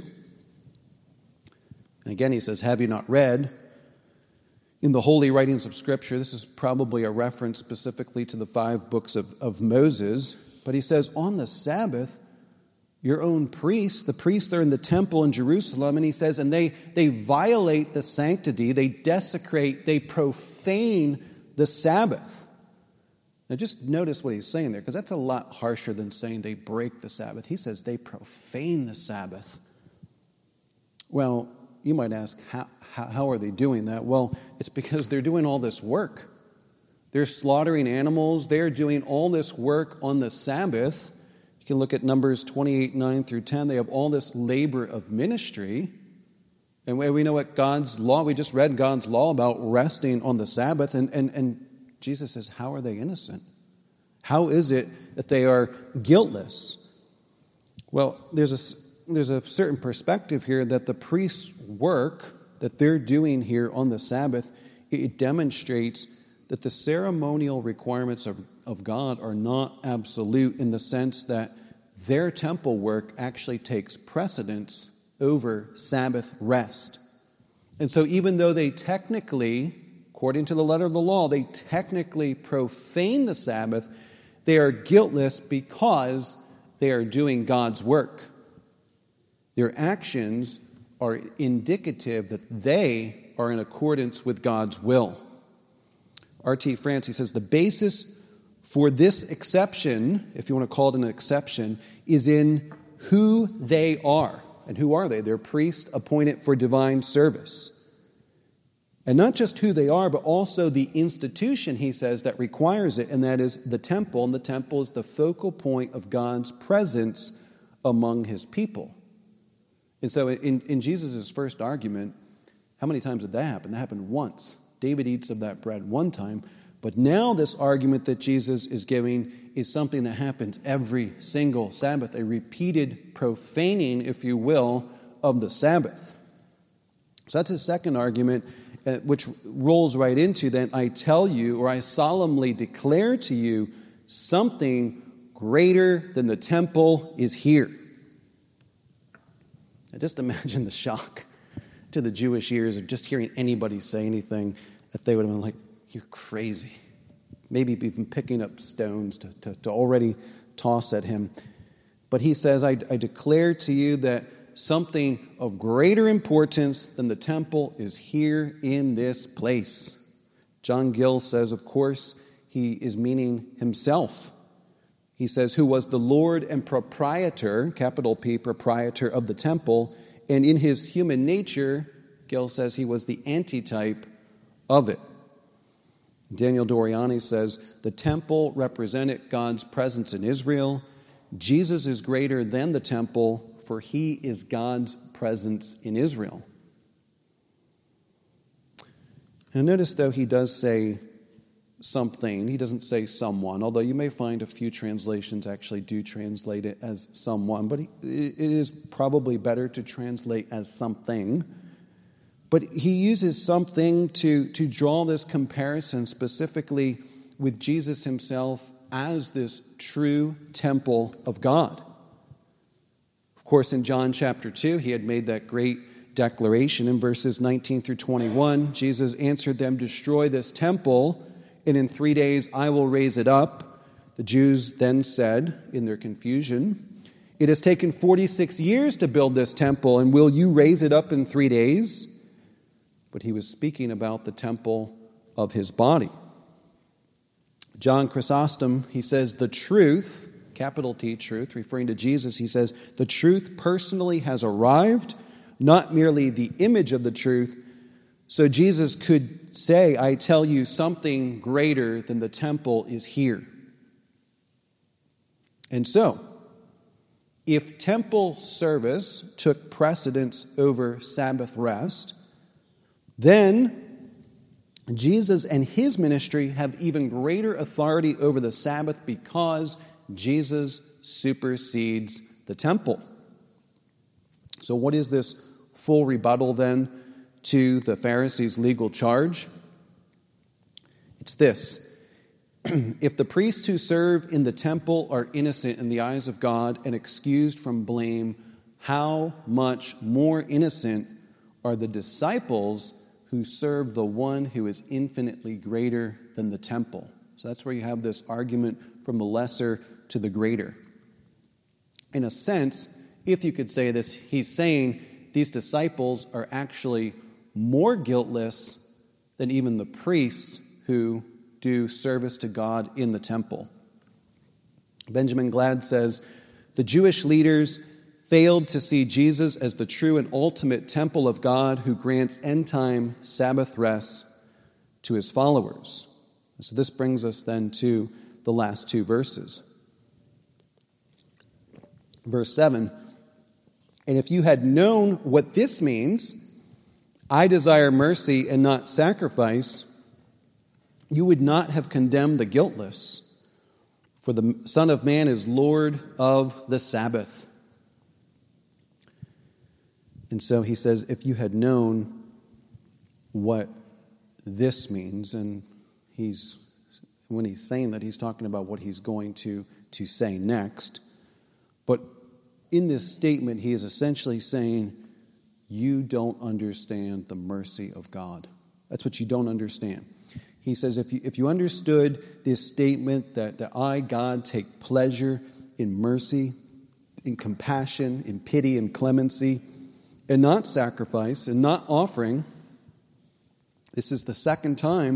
And again, he says, have you not read in the holy writings of Scripture? This is probably a reference specifically to the 5 books of Moses. But he says, on the Sabbath, your own priests, the priests are in the temple in Jerusalem, and he says, and they violate the sanctity, they desecrate, they profane the Sabbath. Now just notice what he's saying there, because that's a lot harsher than saying they break the Sabbath. He says they profane the Sabbath. Well, you might ask, how are they doing that? Well, it's because they're doing all this work. They're slaughtering animals. They're doing all this work on the Sabbath. You can look at Numbers 28, 9 through 10. They have all this labor of ministry. And we know what God's law, we just read God's law about resting on the Sabbath. And Jesus says, how are they innocent? How is it that they are guiltless? Well, there's a certain perspective here that the priest's work that they're doing here on the Sabbath, it demonstrates that the ceremonial requirements of God are not absolute in the sense that their temple work actually takes precedence over Sabbath rest. And so even though they technically, according to the letter of the law, they technically profane the Sabbath, they are guiltless because they are doing God's work. Their actions are indicative that they are in accordance with God's will. R.T. Francis says the basis For this exception, if you want to call it an exception, is in who they are. And who are they? They're priests appointed for divine service. And not just who they are, but also the institution, he says, that requires it, and that is the temple. And the temple is the focal point of God's presence among his people. And so in Jesus' first argument, how many times did that happen? That happened once. David eats of that bread one time. But now this argument that Jesus is giving is something that happens every single Sabbath, a repeated profaning, if you will, of the Sabbath. So that's his second argument, which rolls right into then, I tell you, or I solemnly declare to you, something greater than the temple is here. Now just imagine the shock to the Jewish ears of just hearing anybody say anything that they would have been like, you're crazy. Maybe even picking up stones to already toss at him. But he says, I declare to you that something of greater importance than the temple is here in this place. John Gill says, of course, he is meaning himself. He says, who was the Lord and proprietor, capital P, proprietor of the temple, and in his human nature, Gill says he was the antitype of it. Daniel Doriani says, the temple represented God's presence in Israel. Jesus is greater than the temple, for he is God's presence in Israel. Now notice, though, he does say something. He doesn't say someone, although you may find a few translations actually do translate it as someone, but it is probably better to translate as something. But he uses something to draw this comparison specifically with Jesus himself as this true temple of God. Of course, in John chapter 2, he had made that great declaration in verses 19 through 21. Jesus answered them, destroy this temple, and in 3 days I will raise it up. The Jews then said, in their confusion, it has taken 46 years to build this temple, and will you raise it up in 3 days? But he was speaking about the temple of his body. John Chrysostom, he says, the truth, capital T, truth, referring to Jesus, he says, the truth personally has arrived, not merely the image of the truth. So Jesus could say, I tell you, something greater than the temple is here. And so, if temple service took precedence over Sabbath rest, then Jesus and his ministry have even greater authority over the Sabbath because Jesus supersedes the temple. So what is this full rebuttal then to the Pharisees' legal charge? It's this. If the priests who serve in the temple are innocent in the eyes of God and excused from blame, how much more innocent are the disciples who serve the one who is infinitely greater than the temple? So that's where you have this argument from the lesser to the greater. In a sense, if you could say this, he's saying these disciples are actually more guiltless than even the priests who do service to God in the temple. Benjamin Glad says, the Jewish leaders failed to see Jesus as the true and ultimate temple of God who grants end-time Sabbath rest to his followers. So this brings us then to the last two verses. Verse 7, and if you had known what this means, I desire mercy and not sacrifice, you would not have condemned the guiltless, for the Son of Man is Lord of the Sabbath. And so he says, if you had known what this means, and when he's saying that, he's talking about what he's going to say next. But in this statement, he is essentially saying, you don't understand the mercy of God. That's what you don't understand. He says, if you understood this statement that I, God, take pleasure in mercy, in compassion, in pity and clemency, and not sacrifice, and not offering, this is the second time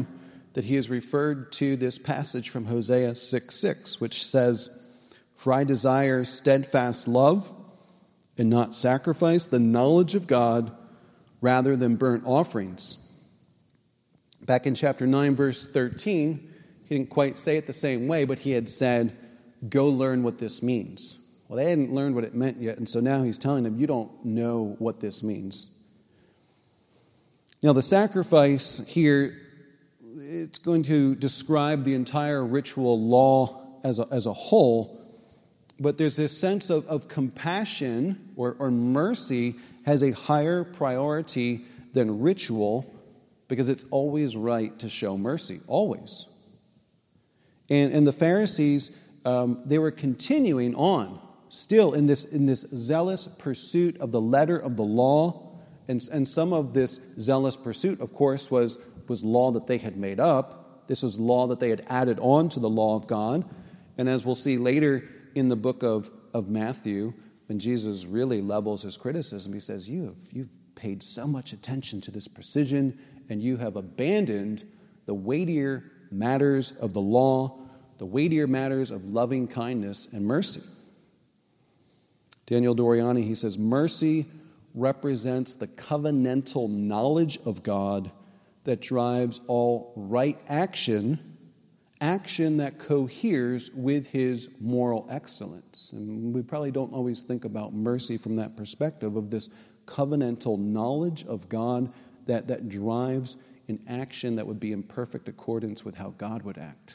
that he has referred to this passage from Hosea 6:6, which says, "For I desire steadfast love and not sacrifice, the knowledge of God rather than burnt offerings." Back in chapter 9, verse 13, he didn't quite say it the same way, but he had said, "Go learn what this means." Well, they hadn't learned what it meant yet, and so now he's telling them, you don't know what this means. Now, the sacrifice here, it's going to describe the entire ritual law as a whole, but there's this sense of compassion or mercy has a higher priority than ritual, because it's always right to show mercy, always. And the Pharisees, they were continuing on, still in this zealous pursuit of the letter of the law, and some of this zealous pursuit, of course, was law that they had made up. This was law that they had added on to the law of God. And as we'll see later in the book of Matthew, when Jesus really levels his criticism, he says, you've paid so much attention to this precision, and you have abandoned the weightier matters of the law, the weightier matters of loving kindness and mercy. Daniel Doriani, he says, mercy represents the covenantal knowledge of God that drives all right action that coheres with his moral excellence. And we probably don't always think about mercy from that perspective of this covenantal knowledge of God that drives an action that would be in perfect accordance with how God would act.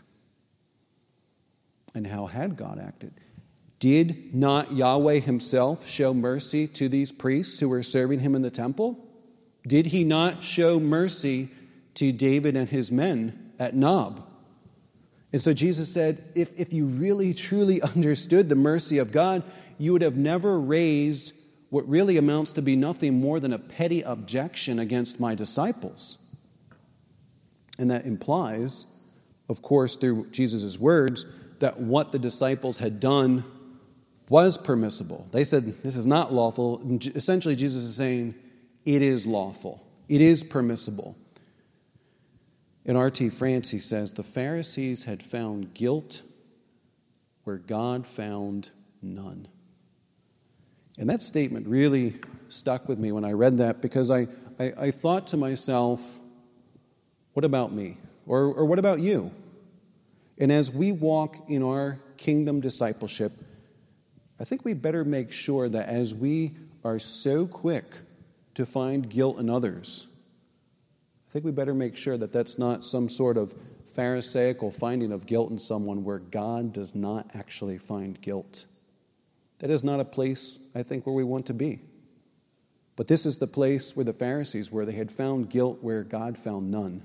And how had God acted? Did not Yahweh himself show mercy to these priests who were serving him in the temple? Did he not show mercy to David and his men at Nob? And so Jesus said, if you really truly understood the mercy of God, you would have never raised what really amounts to be nothing more than a petty objection against my disciples. And that implies, of course, through Jesus' words, that what the disciples had done was permissible. They said, this is not lawful. And essentially, Jesus is saying, it is lawful. It is permissible. In R.T. France, he says, the Pharisees had found guilt where God found none. And that statement really stuck with me when I read that, because I thought to myself, what about me? Or what about you? And as we walk in our kingdom discipleship, I think we better make sure that as we are so quick to find guilt in others, I think we better make sure that that's not some sort of Pharisaical finding of guilt in someone where God does not actually find guilt. That is not a place, I think, where we want to be. But this is the place where the Pharisees were. They had found guilt where God found none.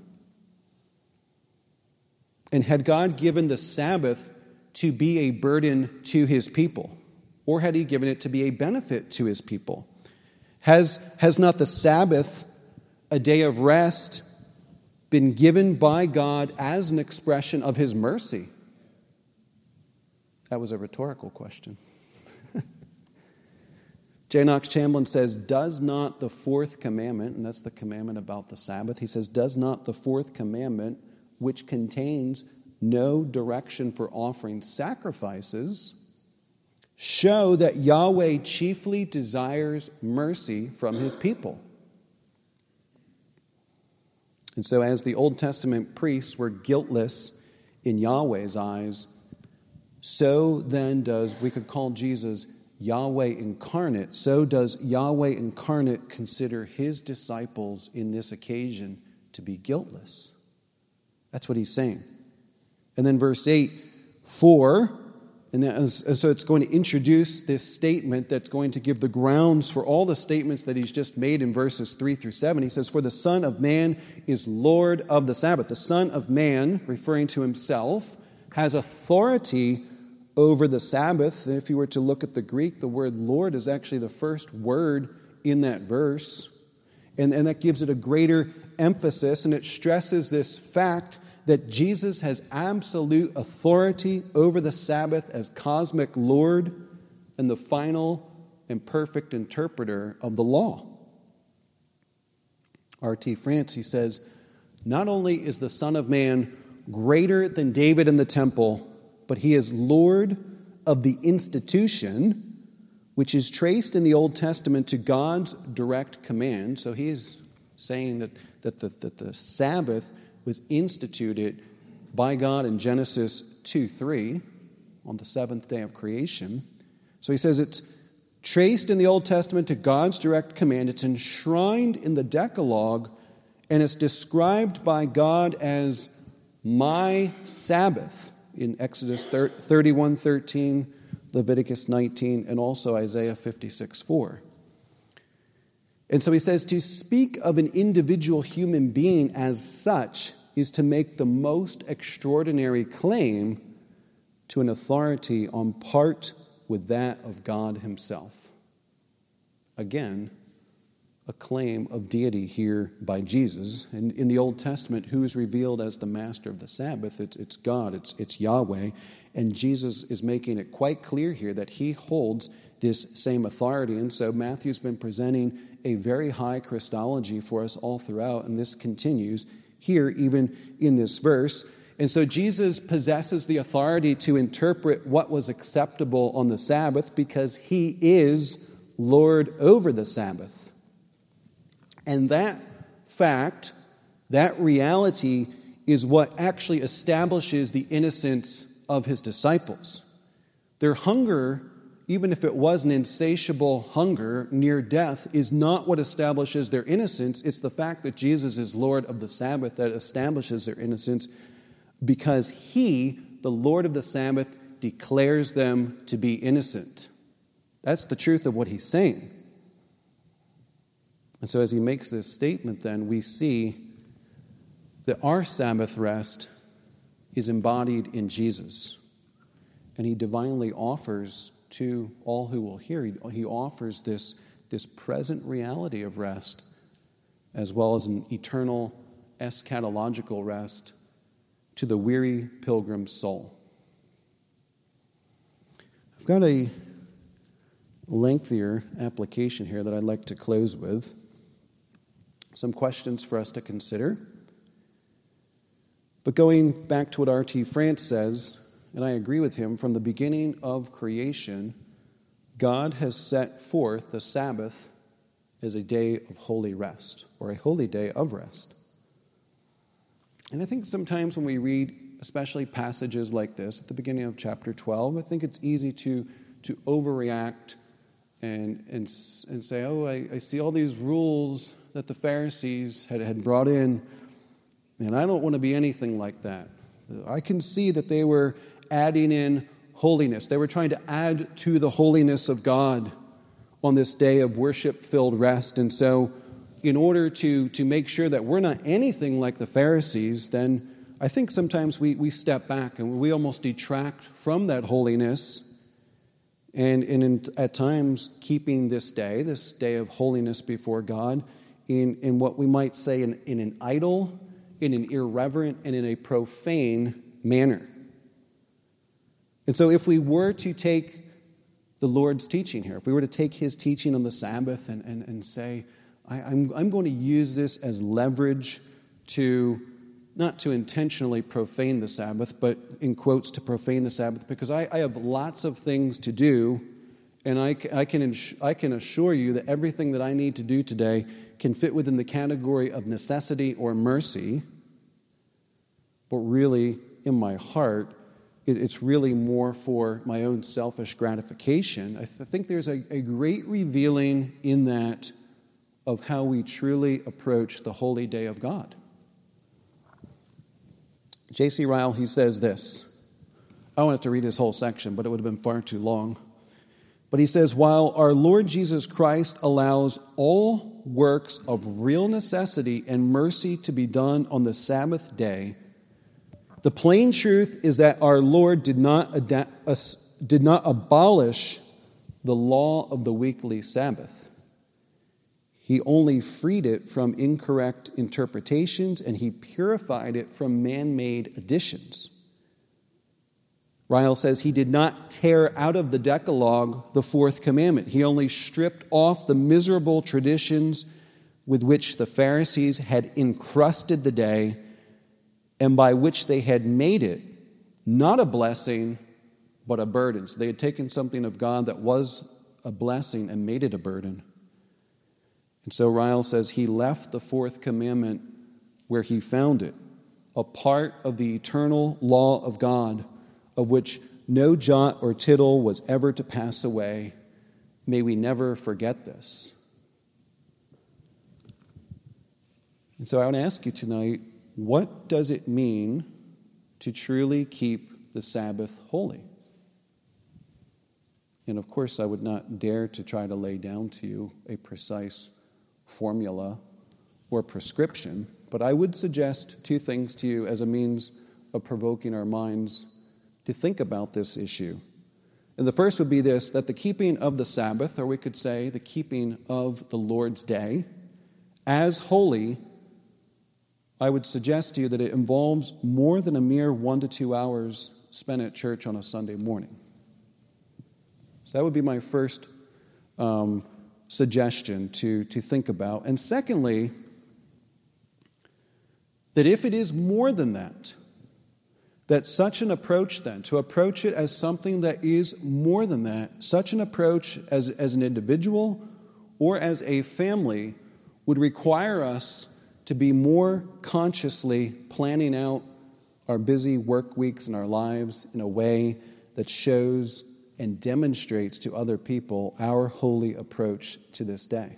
And had God given the Sabbath to be a burden to his people? Or had he given it to be a benefit to his people? Has not the Sabbath, a day of rest, been given by God as an expression of his mercy? That was a rhetorical question. J. Knox Chamberlain says, does not the fourth commandment, and that's the commandment about the Sabbath, he says, does not the fourth commandment, which contains no direction for offering sacrifices, show that Yahweh chiefly desires mercy from his people? And so as the Old Testament priests were guiltless in Yahweh's eyes, so then does, we could call Jesus Yahweh incarnate, so does Yahweh incarnate consider his disciples in this occasion to be guiltless. That's what he's saying. And then verse 8, and so it's going to introduce this statement that's going to give the grounds for all the statements that he's just made in verses 3 through 7. He says, for the Son of Man is Lord of the Sabbath. The Son of Man, referring to himself, has authority over the Sabbath. And if you were to look at the Greek, the word Lord is actually the first word in that verse. And that gives it a greater emphasis, and it stresses this fact that Jesus has absolute authority over the Sabbath as cosmic Lord and the final and perfect interpreter of the law. R.T. France, he says, Not only is the Son of Man greater than David in the temple, but he is Lord of the institution, which is traced in the Old Testament to God's direct command. So he is saying that the Sabbath was instituted by God in Genesis 2:3 on the seventh day of creation. So he says it's traced in the Old Testament to God's direct command. It's enshrined in the Decalogue, and it's described by God as my Sabbath in Exodus 31:13, Leviticus 19, and also Isaiah 56:4. And so he says to speak of an individual human being as such is to make the most extraordinary claim to an authority on part with that of God himself. Again, a claim of deity here by Jesus. And in the Old Testament, who is revealed as the master of the Sabbath? It's God, it's Yahweh. And Jesus is making it quite clear here that he holds this same authority. And so Matthew's been presenting a very high Christology for us all throughout, and this continues here even in this verse. And so Jesus possesses the authority to interpret what was acceptable on the Sabbath because he is Lord over the Sabbath. And that fact, that reality, is what actually establishes the innocence of his disciples. Their hunger, even if it was an insatiable hunger near death, is not what establishes their innocence. It's the fact that Jesus is Lord of the Sabbath that establishes their innocence, because he, the Lord of the Sabbath, declares them to be innocent. That's the truth of what he's saying. And so as he makes this statement, then, we see that our Sabbath rest is embodied in Jesus. And he divinely offers to all who will hear, he offers this present reality of rest, as well as an eternal eschatological rest to the weary pilgrim's soul. I've got a lengthier application here that I'd like to close with. Some questions for us to consider. But going back to what R.T. France says, and I agree with him, from the beginning of creation, God has set forth the Sabbath as a day of holy rest, or a holy day of rest. And I think sometimes when we read, especially passages like this, at the beginning of chapter 12, I think it's easy to overreact and say, oh, I see all these rules that the Pharisees had brought in, and I don't want to be anything like that. I can see that they were adding in holiness. They were trying to add to the holiness of God on this day of worship-filled rest. And so in order to make sure that we're not anything like the Pharisees, then I think sometimes we step back and we almost detract from that holiness, and at times keeping this day of holiness before God, in what we might say in an idle, in an irreverent, and in a profane manner. And so if we were to take the Lord's teaching here, if we were to take his teaching on the Sabbath and say, I'm going to use this as leverage to, not to intentionally profane the Sabbath, but in quotes, to profane the Sabbath, because I have lots of things to do, and I can assure you that everything that I need to do today can fit within the category of necessity or mercy, but really, in my heart, it's really more for my own selfish gratification. I think there's a great revealing in that of how we truly approach the holy day of God. J.C. Ryle, he says this. I don't have to read his whole section, but it would have been far too long. But he says, while our Lord Jesus Christ allows all works of real necessity and mercy to be done on the Sabbath day, the plain truth is that our Lord did not abolish the law of the weekly Sabbath. He only freed it from incorrect interpretations, and he purified it from man-made additions. Ryle says he did not tear out of the Decalogue the fourth commandment. He only stripped off the miserable traditions with which the Pharisees had encrusted the day and by which they had made it not a blessing, but a burden. So they had taken something of God that was a blessing and made it a burden. And so Ryle says he left the fourth commandment where he found it, a part of the eternal law of God, of which no jot or tittle was ever to pass away. May we never forget this. And so I want to ask you tonight, what does it mean to truly keep the Sabbath holy? And of course, I would not dare to try to lay down to you a precise formula or prescription, but I would suggest two things to you as a means of provoking our minds to think about this issue. And the first would be this, that the keeping of the Sabbath, or we could say the keeping of the Lord's Day, as holy, I would suggest to you that it involves more than a mere 1 to 2 hours spent at church on a Sunday morning. So that would be my first suggestion to think about. And secondly, that if it is more than that, that such an approach then, to approach it as something that is more than that, such an approach as an individual or as a family would require us to be more consciously planning out our busy work weeks and our lives in a way that shows and demonstrates to other people our holy approach to this day.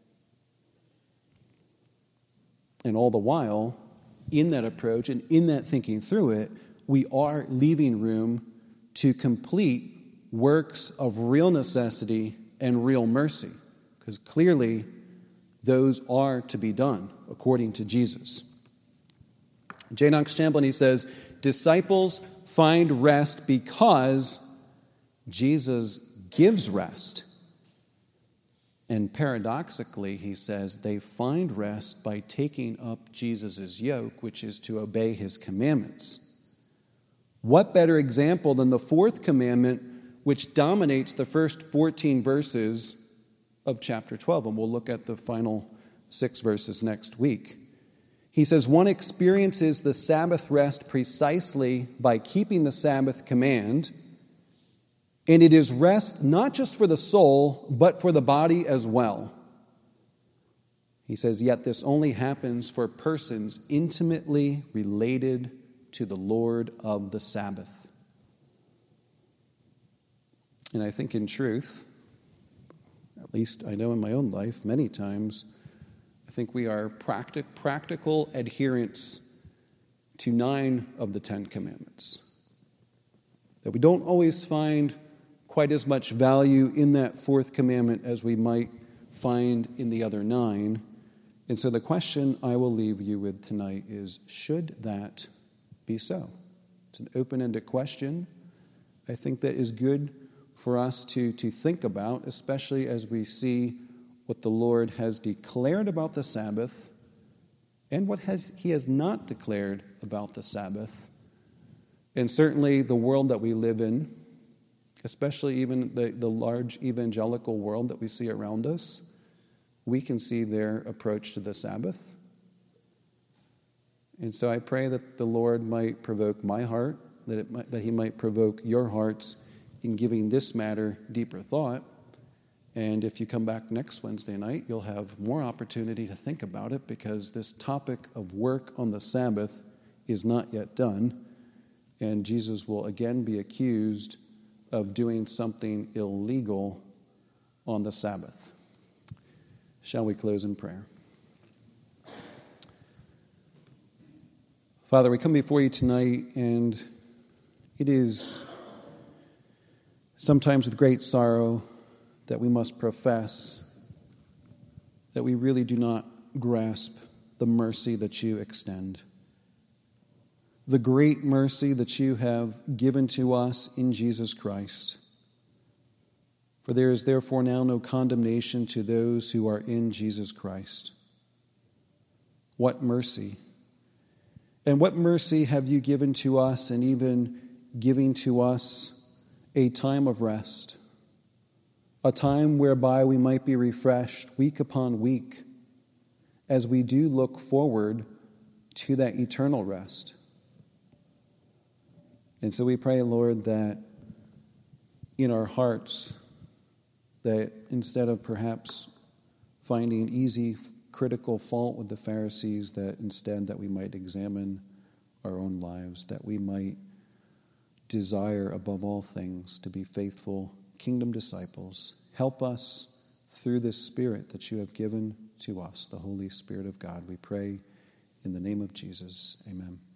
And all the while, in that approach and in that thinking through it, we are leaving room to complete works of real necessity and real mercy, because clearly those are to be done according to Jesus. J. Knox Champlin, he says, disciples find rest because Jesus gives rest. And paradoxically, he says, they find rest by taking up Jesus' yoke, which is to obey his commandments. What better example than the fourth commandment, which dominates the first 14 verses of chapter 12? And we'll look at the final 6 verses next week. He says, one experiences the Sabbath rest precisely by keeping the Sabbath command, and it is rest not just for the soul, but for the body as well. He says, yet this only happens for persons intimately related to the Lord of the Sabbath. And I think in truth, at least I know in my own life, many times, I think we are practical adherents to 9 of the 10 commandments. That we don't always find quite as much value in that fourth commandment as we might find in the other 9. And so the question I will leave you with tonight is, should that be so? It's an open-ended question. I think that is good for us to think about, especially as we see what the Lord has declared about the Sabbath and what he has not declared about the Sabbath. And certainly the world that we live in, especially even the large evangelical world that we see around us, we can see their approach to the Sabbath. And so I pray that the Lord might provoke my heart, that he might provoke your hearts in giving this matter deeper thought. And if you come back next Wednesday night, you'll have more opportunity to think about it, because this topic of work on the Sabbath is not yet done. And Jesus will again be accused of doing something illegal on the Sabbath. Shall we close in prayer? Father, we come before you tonight, and it is sometimes with great sorrow that we must profess that we really do not grasp the mercy that you extend, the great mercy that you have given to us in Jesus Christ. For there is therefore now no condemnation to those who are in Jesus Christ. What mercy! And what mercy have you given to us, and even giving to us a time of rest, a time whereby we might be refreshed week upon week, as we do look forward to that eternal rest. And so we pray, Lord, that in our hearts, that instead of perhaps finding easy critical fault with the Pharisees, that instead that we might examine our own lives, that we might desire above all things to be faithful kingdom disciples. Help us through this Spirit that you have given to us, the Holy Spirit of God. We pray in the name of Jesus. Amen.